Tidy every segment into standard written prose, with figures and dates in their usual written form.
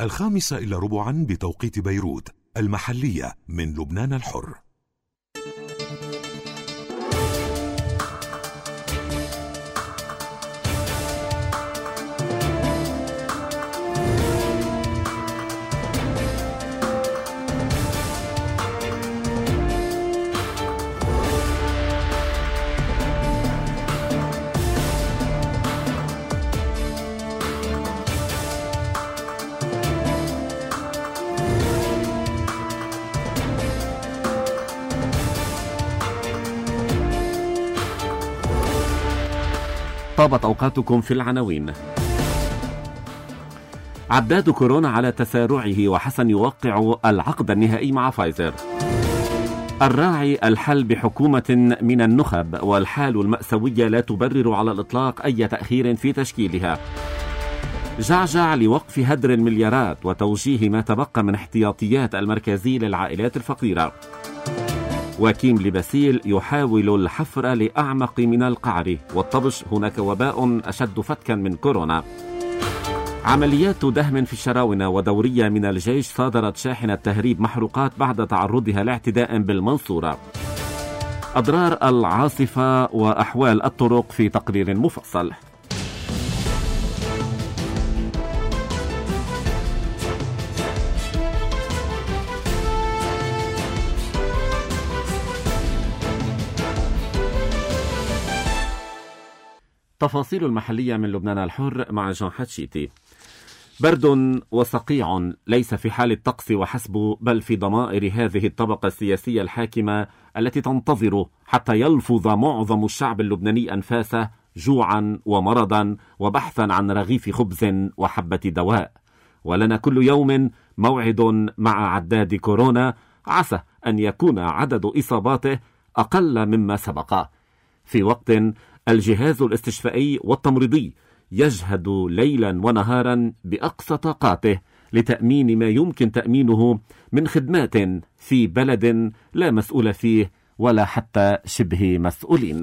5:15 بتوقيت بيروت المحلية من لبنان الحر. طابت أوقاتكم في العناوين. عداد كورونا على تسارعه وحسن يوقع العقد النهائي مع فايزر. الراعي الحل بحكومة من النخب، والحال المأساوية لا تبرر على الإطلاق أي تأخير في تشكيلها. جعجع لوقف هدر المليارات وتوجيه ما تبقى من احتياطيات المركزي للعائلات الفقيرة. وكيم لباسيل يحاول الحفر لأعمق من القعر، والطبش هناك وباء أشد فتكا من كورونا. عمليات دهم في الشراونة، ودورية من الجيش صادرت شاحنة تهريب محروقات بعد تعرضها لاعتداء بالمنصورة. أضرار العاصفة وأحوال الطرق في تقرير مفصل. تفاصيل المحلية من لبنان الحر مع جان حتشيتي. برد وصقيع ليس في حال الطقس وحسب، بل في ضمائر هذه الطبقة السياسية الحاكمة التي تنتظر حتى يلفظ معظم الشعب اللبناني أنفاسه جوعا ومرضا وبحثا عن رغيف خبز وحبة دواء. ولنا كل يوم موعد مع عداد كورونا، عسى أن يكون عدد إصاباته أقل مما سبق، في وقت الجهاز الاستشفائي والتمريضي يجهد ليلا ونهارا بأقصى طاقاته لتأمين ما يمكن تأمينه من خدمات في بلد لا مسؤول فيه ولا حتى شبه مسؤولين.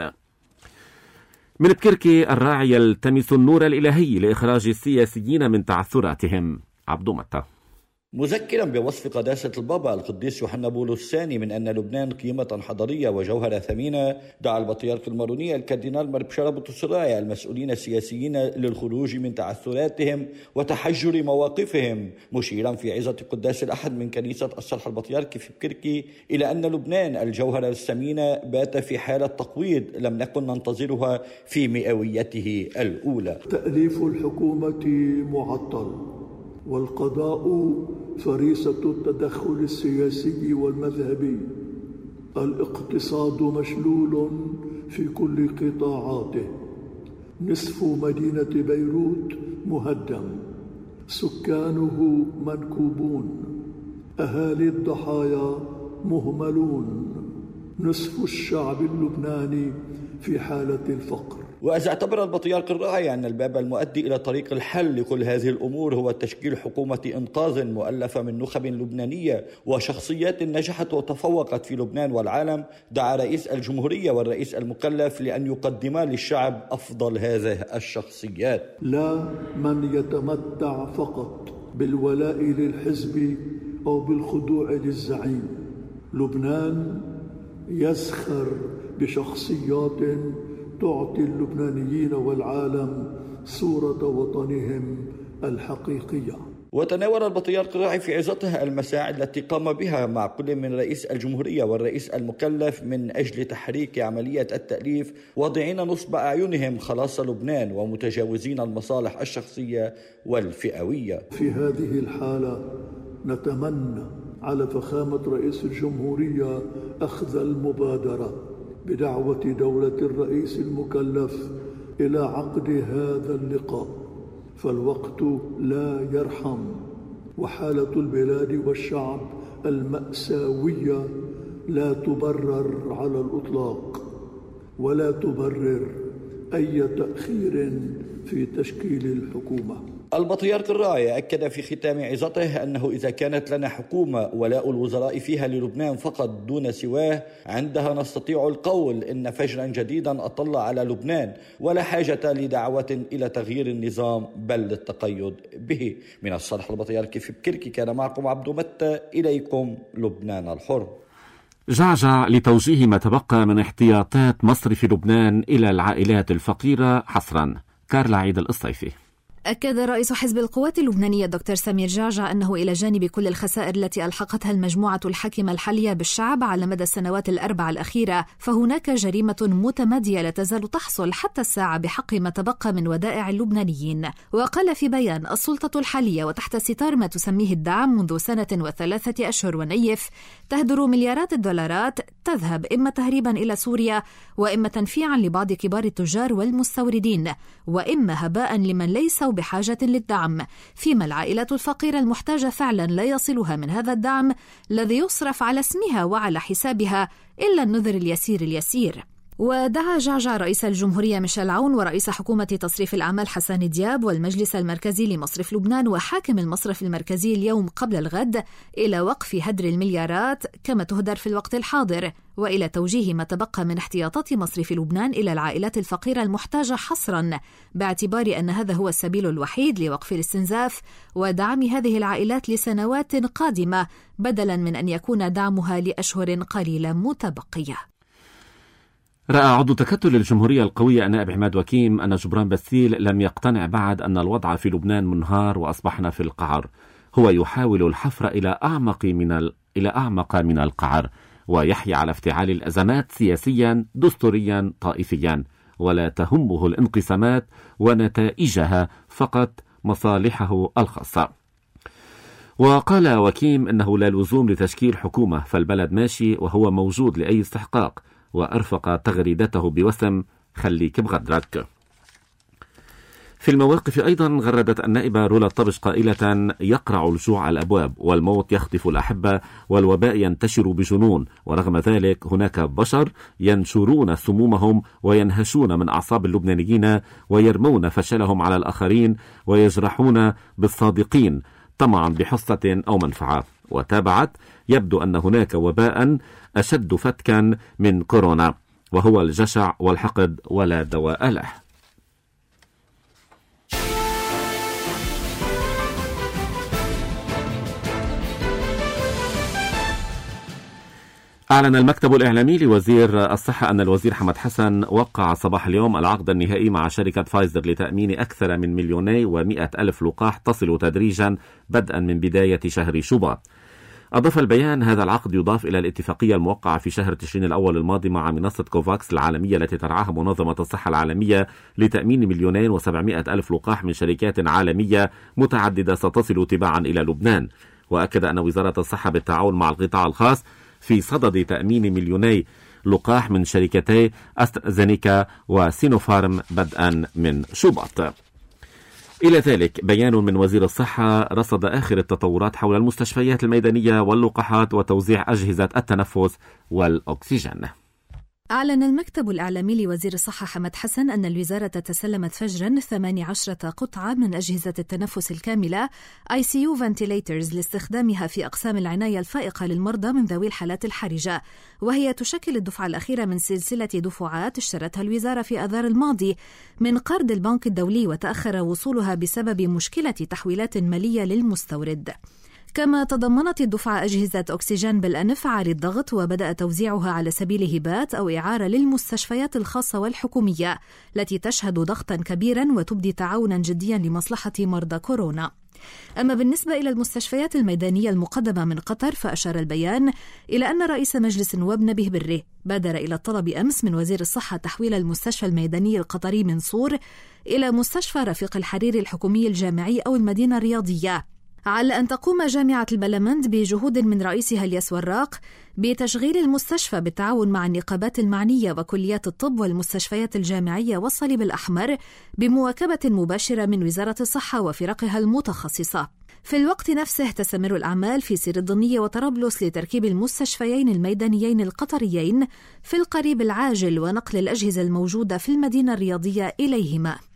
من بكركي الراعي يلتمس النور الإلهي لإخراج السياسيين من تعثراتهم. عبدو متى. مذكرا بوصف قداسة البابا القديس يوحنا بولس الثاني من أن لبنان قيمة حضارية وجوهرة ثمينة، دعا البطريرك الماروني الكاردينال مربشارة بطرسرايا المسؤولين السياسيين للخروج من تعثراتهم وتحجر مواقفهم، مشيرا في عظة قداس الأحد من كنيسة الصرح البطريركي في بكركي إلى أن لبنان الجوهرة الثمينة بات في حالة تقويض لم نكن ننتظرها في مئويته الأولى. تأليف الحكومة معطل، والقضاء فريسة التدخل السياسي والمذهبي. الاقتصاد مشلول في كل قطاعاته. نصف مدينة بيروت مهدم، سكانه منكوبون، أهالي الضحايا مهملون، نصف الشعب اللبناني في حالة الفقر. وإذا اعتبر البطريرك الراعي أن الباب المؤدي إلى طريق الحل لكل هذه الأمور هو تشكيل حكومة إنقاذ مؤلفة من نخب لبنانية وشخصيات نجحت وتفوقت في لبنان والعالم، دعا رئيس الجمهورية والرئيس المكلف لأن يقدما للشعب أفضل هذه الشخصيات. لا من يتمتع فقط بالولاء للحزب أو بالخضوع للزعيم. لبنان يزخر بشخصيات تعطي اللبنانيين والعالم صورة وطنهم الحقيقية. وتناول البطريرك الراعي في عظته المساعي التي قام بها مع كل من رئيس الجمهورية والرئيس المكلف من أجل تحريك عملية التأليف، واضعين نصب أعينهم خلاص لبنان ومتجاوزين المصالح الشخصية والفئوية. في هذه الحالة نتمنى على فخامة رئيس الجمهورية أخذ المبادرة بدعوة دولة الرئيس المكلف إلى عقد هذا اللقاء، فالوقت لا يرحم، وحالة البلاد والشعب المأساوية لا تبرر على الإطلاق، ولا تبرر أي تأخير في تشكيل الحكومة. البطريرك الراعي أكد في ختام عظته أنه إذا كانت لنا حكومة ولاء الوزراء فيها للبنان فقط دون سواه، عندها نستطيع القول إن فجرا جديدا أطل على لبنان، ولا حاجة لدعوة إلى تغيير النظام بل للتقيد به. من الصرح البطريركي في بكركي، كان معكم عبدو متى، إليكم لبنان الحر. جعجع لتوجيه ما تبقى من احتياطات مصرف لبنان إلى العائلات الفقيرة حصرا. كارلا عيد الصيفي. أكد رئيس حزب القوات اللبنانية الدكتور سمير جعجع أنه إلى جانب كل الخسائر التي ألحقتها المجموعة الحاكمة الحالية بالشعب على مدى السنوات الأربع الأخيرة، فهناك جريمة متمادية لا تزال تحصل حتى الساعة بحق ما تبقى من ودائع اللبنانيين. وقال في بيان: السلطة الحالية وتحت ستار ما تسميه الدعم منذ 1 و3 أشهر ونيف تهدر مليارات الدولارات، تذهب إما تهريبا إلى سوريا، وإما تنفيعا لبعض كبار التجار والمستوردين، وإما هباء لمن ليسوا بحاجة للدعم، فيما العائلات الفقيرة المحتاجة فعلا لا يصلها من هذا الدعم الذي يصرف على اسمها وعلى حسابها إلا النذر اليسير. ودعا جعجع رئيس الجمهورية ميشيل عون ورئيس حكومة تصريف الأعمال حسان دياب والمجلس المركزي لمصرف لبنان وحاكم المصرف المركزي اليوم قبل الغد إلى وقف هدر المليارات كما تهدر في الوقت الحاضر، وإلى توجيه ما تبقى من احتياطات مصرف لبنان إلى العائلات الفقيرة المحتاجة حصرا، باعتبار أن هذا هو السبيل الوحيد لوقف الاستنزاف ودعم هذه العائلات لسنوات قادمة، بدلا من أن يكون دعمها لأشهر قليلة متبقية. رأى عضو تكتل الجمهورية القوية النائب عماد وكيم أن جبران باسيل لم يقتنع بعد أن الوضع في لبنان منهار وأصبحنا في القعر. هو يحاول الحفر إلى أعمق من القعر، ويحيى على افتعال الأزمات سياسيا دستوريا طائفيا، ولا تهمه الانقسامات ونتائجها، فقط مصالحه الخاصة. وقال وكيم إنه لا لزوم لتشكيل حكومة، فالبلد ماشي وهو موجود لأي استحقاق، وأرفق تغريدته بوسم خليك بغدرك. في المواقف أيضا غردت النائبة رولا الطبش قائلة: يقرع الجوع على الأبواب، والموت يخطف الأحبة، والوباء ينتشر بجنون، ورغم ذلك هناك بشر ينشرون سمومهم وينهشون من أعصاب اللبنانيين ويرمون فشلهم على الآخرين ويجرحون بالصادقين طمعا بحصة أو منفعة. وتابعت: يبدو أن هناك وباء أشد فتكا من كورونا، وهو الجشع والحقد ولا دواء له. أعلن المكتب الإعلامي لوزير الصحة أن الوزير حمد حسن وقع صباح اليوم العقد النهائي مع شركة فايزر لتأمين أكثر من 2,100,000 لقاح تصل تدريجا بدءا من بداية شهر شباط. أضاف البيان: هذا العقد يضاف إلى الاتفاقية الموقعة في شهر تشرين الأول الماضي مع منصة كوفاكس العالمية التي ترعاها منظمة الصحة العالمية لتأمين 2,700,000 لقاح من شركات عالمية متعددة ستصل تباعا إلى لبنان. وأكد أن وزارة الصحة بالتعاون مع القطاع الخاص في صدد تأمين 2,000,000 لقاح من شركتي أسترازينيكا وسينوفارم بدءا من شباط. إلى ذلك بيان من وزير الصحة رصد آخر التطورات حول المستشفيات الميدانية واللقاحات وتوزيع أجهزة التنفس والأكسجين. أعلن المكتب الإعلامي لوزير الصحة حمد حسن أن الوزارة تسلمت فجرا 18 قطعة من أجهزة التنفس الكاملة ICU ventilators لاستخدامها في أقسام العناية الفائقة للمرضى من ذوي الحالات الحرجة، وهي تشكل الدفعة الأخيرة من سلسلة دفعات اشترتها الوزارة في آذار الماضي من قرض البنك الدولي، وتأخر وصولها بسبب مشكلة تحويلات مالية للمستورد. كما تضمنت الدفعة أجهزة أكسجين بالأنف عالي الضغط، وبدأ توزيعها على سبيل هبات أو إعارة للمستشفيات الخاصة والحكومية التي تشهد ضغطا كبيرا وتبدي تعاونا جديا لمصلحة مرضى كورونا. أما بالنسبة إلى المستشفيات الميدانية المقدمة من قطر، فأشار البيان إلى أن رئيس مجلس النواب نبيه بري بادر إلى الطلب أمس من وزير الصحة تحويل المستشفى الميداني القطري من صور إلى مستشفى رفيق الحريري الحكومي الجامعي أو المدينة الرياضية، على أن تقوم جامعة البلمند بجهود من رئيسها الياس وراق بتشغيل المستشفى بالتعاون مع النقابات المعنية وكليات الطب والمستشفيات الجامعية والصليب الأحمر بمواكبة مباشرة من وزارة الصحة وفرقها المتخصصة. في الوقت نفسه تستمر الأعمال في سير الضنية وطرابلس لتركيب المستشفيين الميدانيين القطريين في القريب العاجل ونقل الأجهزة الموجودة في المدينة الرياضية إليهما.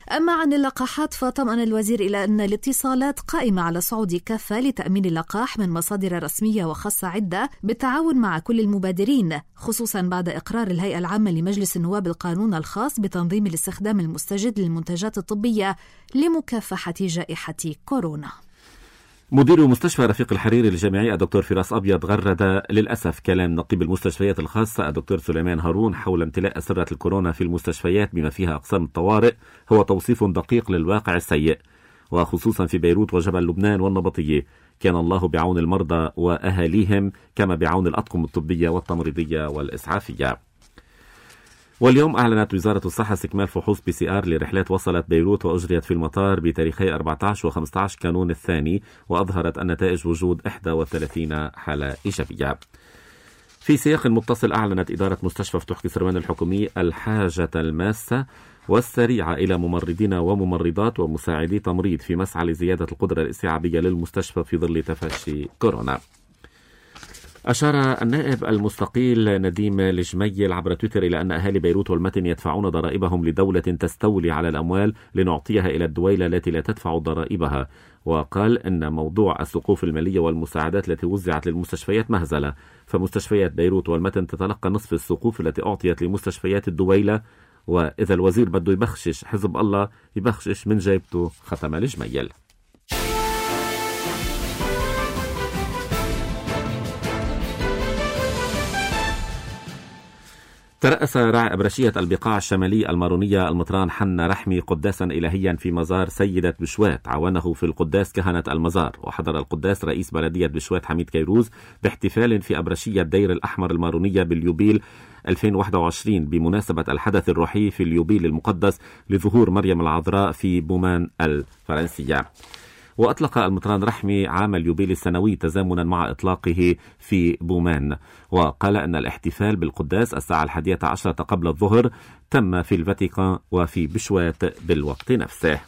أما عن اللقاحات فطمأن الوزير إلى أن الاتصالات قائمة على صعود كافة لتأمين اللقاح من مصادر رسمية وخاصة عدة بالتعاون مع كل المبادرين، خصوصا بعد إقرار الهيئة العامة لمجلس النواب القانون الخاص بتنظيم الاستخدام المستجد للمنتجات الطبية لمكافحة جائحة كورونا. مدير مستشفى رفيق الحريري الجامعي الدكتور فراس أبيض غرد للأسف كلام نقيب المستشفيات الخاصة الدكتور سليمان هارون حول امتلاء أسرة الكورونا في المستشفيات بما فيها أقسام الطوارئ هو توصيف دقيق للواقع السيء، وخصوصا في بيروت وجبل لبنان والنبطية. كان الله بعون المرضى وأهاليهم كما بعون الأطقم الطبية والتمريضية والإسعافية. واليوم أعلنت وزارة الصحة استكمال فحوص PCR لرحلات وصلت بيروت وأجريت في المطار بتاريخي 14 و15 كانون الثاني، وأظهرت النتائج وجود 31 حالة إيجابية. في سياق متصل أعلنت إدارة مستشفى فتوح كسروان الحكومي الحاجة الماسة والسريعة إلى ممرضين وممرضات ومساعدي تمريض في مسعى لزيادة القدرة الاستيعابية للمستشفى في ظل تفشي كورونا. أشار النائب المستقيل نديم الجميل عبر تويتر إلى أن أهالي بيروت والمتن يدفعون ضرائبهم لدولة تستولي على الأموال لنعطيها إلى الدويلة التي لا تدفع ضرائبها، وقال أن موضوع السقوف المالية والمساعدات التي وزعت للمستشفيات مهزلة، فمستشفيات بيروت والمتن تتلقى نصف السقوف التي أعطيت لمستشفيات الدويلة، وإذا الوزير بده يبخشش حزب الله يبخشش من جيبته، ختم الجميل. ترأس راعي أبرشية البقاع الشمالي المارونية المطران حنا رحمي قداسا إلهيا في مزار سيدة بشوات، عاونه في القداس كهنة المزار، وحضر القداس رئيس بلدية بشوات حميد كيروز باحتفال في أبرشية دير الأحمر المارونية باليوبيل 2021 بمناسبة الحدث الروحي في اليوبيل المقدس لظهور مريم العذراء في بومان الفرنسية. وأطلق المطران رحمي عام اليوبيل السنوي تزامنا مع إطلاقه في بومان، وقال أن الاحتفال بالقداس الساعة 11 قبل الظهر تم في الفاتيكان وفي بشوات بالوقت نفسه.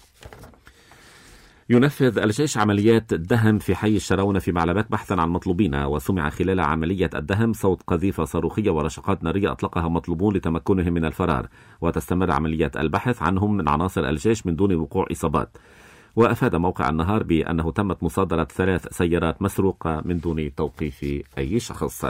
ينفذ الجيش عمليات دهم في حي الشراونة في بعلبات بحثا عن مطلوبين، وسمع خلال عملية الدهم صوت قذيفة صاروخية ورشقات نارية أطلقها مطلوبون لتمكنهم من الفرار، وتستمر عمليات البحث عنهم من عناصر الجيش من دون وقوع إصابات. وأفاد موقع النهار بأنه تمت مصادرة 3 سيارات مسروقة من دون توقيف أي شخص.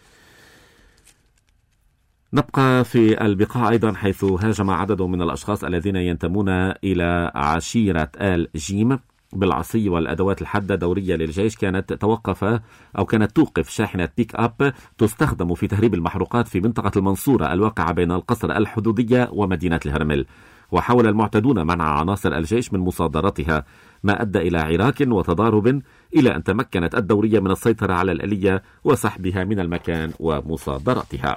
نبقى في البقاع أيضا، حيث هاجم عدد من الأشخاص الذين ينتمون إلى عشيرة آل جيم بالعصي والأدوات الحادة دورية للجيش كانت توقف شاحنة بيك أب تستخدم في تهريب المحروقات في منطقة المنصورة الواقعة بين القصر الحدودية ومدينة الهرمل، وحاول المعتدون منع عناصر الجيش من مصادرتها، ما أدى إلى عراك وتضارب إلى أن تمكنت الدورية من السيطرة على الآلية وسحبها من المكان ومصادرتها.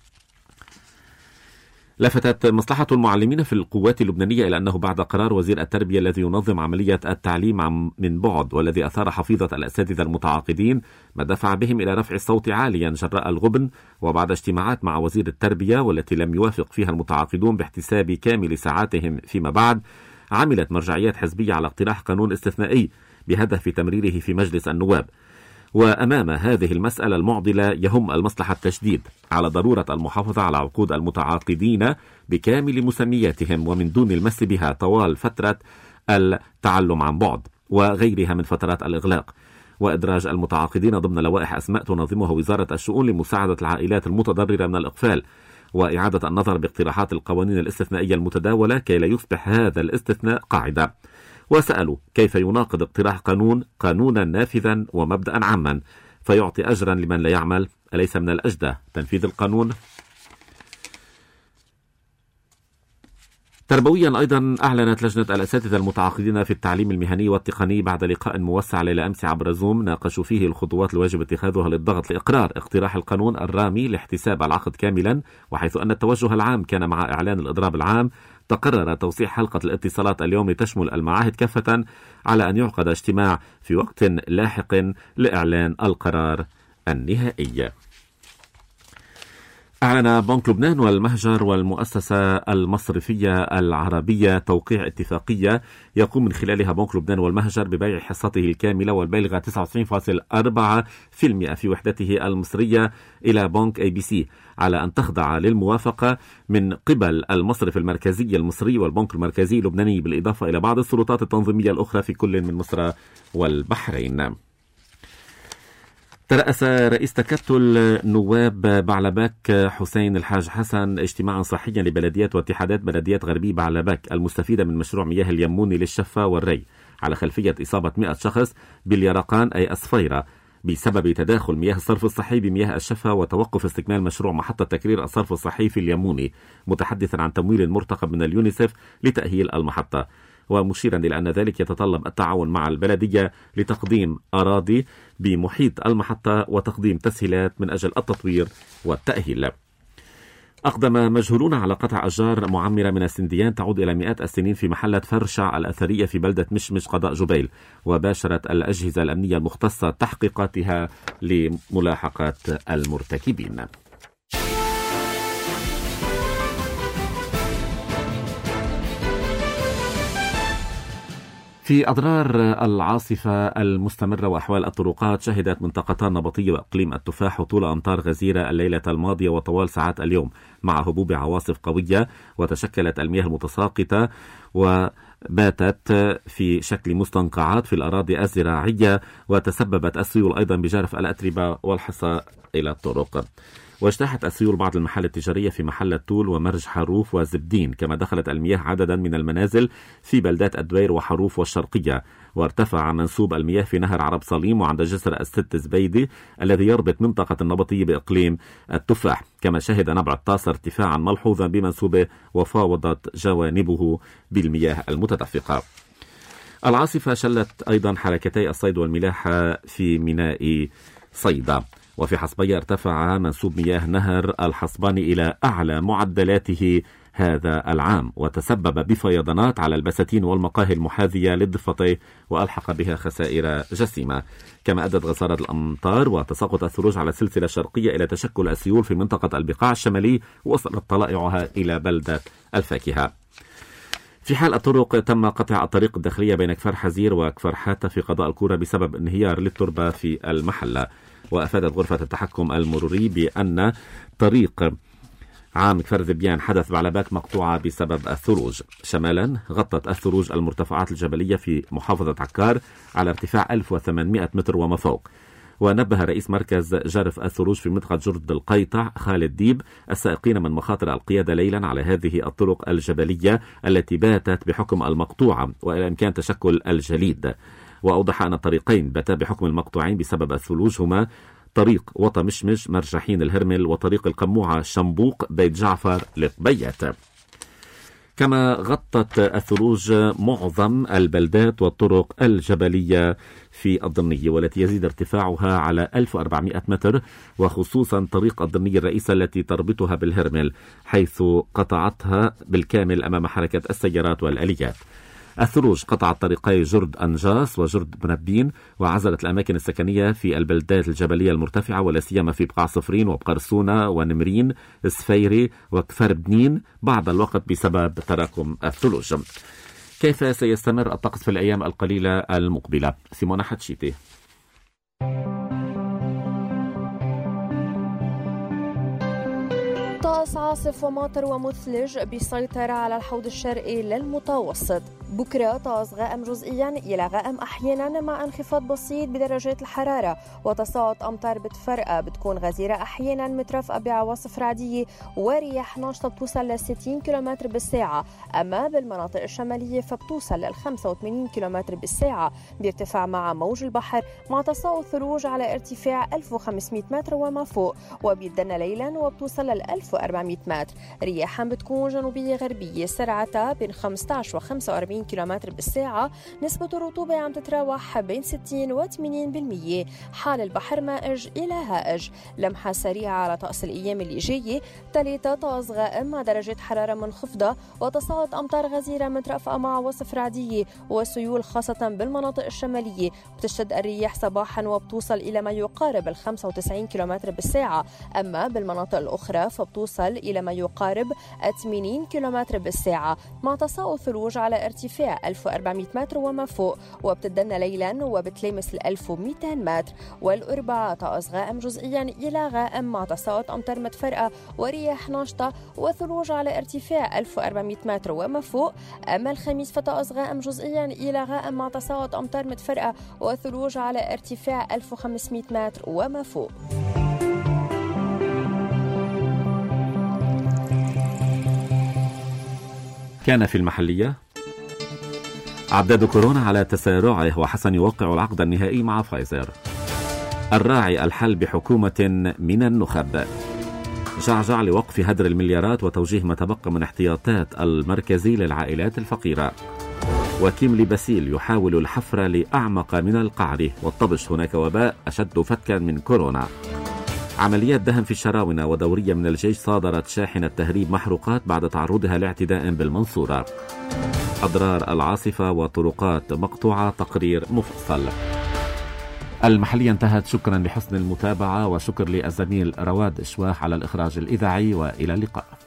لفتت مصلحة المعلمين في القوات اللبنانية إلى أنه بعد قرار وزير التربية الذي ينظم عملية التعليم من بعد والذي أثار حفيظة الأساتذة المتعاقدين ما دفع بهم إلى رفع الصوت عاليا جراء الغبن، وبعد اجتماعات مع وزير التربية والتي لم يوافق فيها المتعاقدون باحتساب كامل ساعاتهم فيما بعد، عملت مرجعيات حزبية على اقتراح قانون استثنائي بهدف تمريره في مجلس النواب. وأمام هذه المسألة المعضلة يهم المصلحة التشديد على ضرورة المحافظة على عقود المتعاقدين بكامل مسمياتهم ومن دون المس بها طوال فترة التعلم عن بعد وغيرها من فترات الإغلاق، وإدراج المتعاقدين ضمن لوائح أسماء تنظمها وزارة الشؤون لمساعدة العائلات المتضررة من الإقفال، وإعادة النظر باقتراحات القوانين الاستثنائية المتداولة كي لا يصبح هذا الاستثناء قاعدة. وسألوا كيف يناقض اقتراح قانونا نافذا ومبدأ عاما فيعطي أجرا لمن لا يعمل، أليس من الأجدى تنفيذ القانون؟ تربويا أيضا أعلنت لجنة الأساتذة المتعاقدين في التعليم المهني والتقني بعد لقاء موسع ليلة أمس عبر زوم ناقشوا فيه الخطوات الواجب اتخاذها للضغط لإقرار اقتراح القانون الرامي لاحتساب العقد كاملا، وحيث أن التوجه العام كان مع إعلان الإضراب العام تقرر توسيع حلقة الاتصالات اليوم لتشمل المعاهد كافة على أن يعقد اجتماع في وقت لاحق لإعلان القرار النهائي. أعلن بنك لبنان والمهجر والمؤسسة المصرفية العربية توقيع اتفاقية يقوم من خلالها بنك لبنان والمهجر ببيع حصته الكاملة والبالغة 99.4% في وحدته المصرية إلى بنك ABC على أن تخضع للموافقة من قبل المصرف المركزي المصري والبنك المركزي اللبناني، بالإضافة إلى بعض السلطات التنظيمية الأخرى في كل من مصر والبحرين. ترأس رئيس تكتل نواب بعلبك حسين الحاج حسن اجتماعا صحيا لبلديات واتحادات بلديات غربي بعلبك المستفيدة من مشروع مياه اليموني للشفا والري، على خلفية إصابة 100 شخص باليرقان أي أصفيرة بسبب تداخل مياه الصرف الصحي بمياه الشفا وتوقف استكمال مشروع محطة تكرير الصرف الصحي في اليموني، متحدثا عن تمويل مرتقب من اليونيسف لتأهيل المحطة، ومشيرا إلى أن ذلك يتطلب التعاون مع البلدية لتقديم أراضي بمحيط المحطة وتقديم تسهيلات من أجل التطوير والتأهيل. أقدم مجهولون على قطع أشجار معمرة من السنديان تعود إلى مئات السنين في محلة فرشع الأثرية في بلدة مشمش قضاء جبيل، وباشرت الأجهزة الأمنية المختصة تحقيقاتها لملاحقة المرتكبين. في أضرار العاصفة المستمرة وأحوال الطرقات، شهدت منطقتان نبطية وإقليم التفاح هطول أمطار غزيرة الليلة الماضية وطوال ساعات اليوم مع هبوب عواصف قوية، وتشكلت المياه المتساقطة وباتت في شكل مستنقعات في الأراضي الزراعية، وتسببت السيول أيضا بجرف الأتربة والحصى إلى الطرق. واجتاحت السيول بعض المحال التجارية في محل التول ومرج حروف وزبدين، كما دخلت المياه عددا من المنازل في بلدات الدوير وحروف والشرقية، وارتفع منسوب المياه في نهر عرب صليم وعند جسر الست زبيدي الذي يربط منطقة النبطية بإقليم التفاح، كما شهد نبع الطاس ارتفاعا ملحوظا بمنسوبه وفاوضت جوانبه بالمياه المتدفقة. العاصفة شلت أيضا حركتي الصيد والملاحة في ميناء صيدا، وفي حصبية ارتفع منسوب مياه نهر الحصباني إلى أعلى معدلاته هذا العام، وتسبب بفيضانات على البساتين والمقاهي المحاذية للضفتة وألحق بها خسائر جسيمة. كما أدت غزارة الأمطار وتساقط الثلوج على السلسلة الشرقية إلى تشكل السيول في منطقة البقاع الشمالي، وصلت طلائعها إلى بلدة الفاكهة. في حال الطرق، تم قطع الطريق الداخلية بين كفر حزير وكفر حاتة في قضاء الكورة بسبب انهيار للتربة في المحلة. وأفادت غرفة التحكم المروري بأن طريق عام كفر ذبيان حدث بعلباك مقطوعة بسبب الثلوج. شمالا غطت الثلوج المرتفعات الجبلية في محافظة عكار على ارتفاع 1800 متر وما فوق. ونبه رئيس مركز جرف الثلوج في منطقة جرد القيطع خالد ديب السائقين من مخاطر القيادة ليلا على هذه الطرق الجبلية التي باتت بحكم المقطوعة وإلى إمكان تشكل الجليد. وأوضح أن الطريقين باتا بحكم المقطوعين بسبب الثلوج هما طريق وطا مشمش مرجحين الهرمل وطريق القموعة شنبوق بيت جعفر لقبيت. كما غطت الثلوج معظم البلدات والطرق الجبلية في الضمنية والتي يزيد ارتفاعها على 1400 متر، وخصوصا طريق الضمنية الرئيسة التي تربطها بالهرمل حيث قطعتها بالكامل أمام حركة السيارات والآليات. الثلوج قطعت طريقي جرد أنجاس وجرد منبين، وعزلت الأماكن السكنية في البلدات الجبلية المرتفعة ولا سيما في بقاع صفرين وبقرسونة ونمرين سفيري وكفر بنين بعض الوقت بسبب تراكم الثلوج. كيف سيستمر الطقس في الأيام القليلة المقبلة؟ سيمونا حتشيتي. طقس عاصف وماطر ومثلج بيسيطر على الحوض الشرقي للمتوسط. بكرة طقس غائم جزئيا إلى غائم أحيانا مع انخفاض بسيط بدرجات الحرارة، وتصاعد أمطار بتفرقة بتكون غزيرة أحيانا مترافقة بعواصف رعدية ورياح ناشطة بتوصل ل 60 كم بالساعة. أما بالمناطق الشمالية فبتوصل لل 85 كم بالساعة، بيرتفع مع موج البحر مع تصاعد ثلوج على ارتفاع 1500 متر وما فوق، وبيدنا ليلا وبتوصل لل 1400 متر. رياحا بتكون جنوبية غربية سرعتها بين 15 و 45 كم بالساعة. نسبة الرطوبة عم تتراوح بين 60 و 80%. حال البحر مائج إلى هائج. لمحة سريعة على طقس الأيام اللي جاية: 3 طقس غائم مع درجة حرارة منخفضة وتصاعد أمطار غزيرة مترافقة مع عواصف رعدية وسيول خاصة بالمناطق الشمالية. بتشتد الرياح صباحا وبتوصل إلى ما يقارب ال 95 كم بالساعة. أما بالمناطق الأخرى فبتوصل إلى ما يقارب 80 كم بالساعة مع تصاعد ثلوج على ارتفاع ارتفاع 1400 متر وما فوق، وبتدنى ليلا وبتلامس 1200 متر، والأربعاء طقس غائم جزئيا إلى غائم مع تساقط أمطار متفرقة ورياح ناشطة وثلوج على ارتفاع 1400 متر وما فوق. أما الخميس فطقس غائم جزئيا إلى غائم مع تساقط أمطار متفرقة وثلوج على ارتفاع 1500 متر وما فوق. كان في المحلية عداد كورونا على تسارعه وحسن يوقع العقد النهائي مع فايزر. الراعي الحل بحكومة من النخب. جعجع لوقف هدر المليارات وتوجيه ما تبقى من احتياطات المركزي للعائلات الفقيرة. وكيملي باسيل يحاول الحفر لأعمق من القعر، والطبش هناك وباء أشد فتكا من كورونا. عمليات دهم في الشراونة، ودورية من الجيش صادرت شاحنة تهريب محروقات بعد تعرضها لاعتداء بالمنصورة. أضرار العاصفة وطرقات مقطوعة، تقرير مفصل. المحلية انتهت. شكرا لحسن المتابعة، وشكر للزميل رواد إشواح على الإخراج الإذاعي، وإلى اللقاء.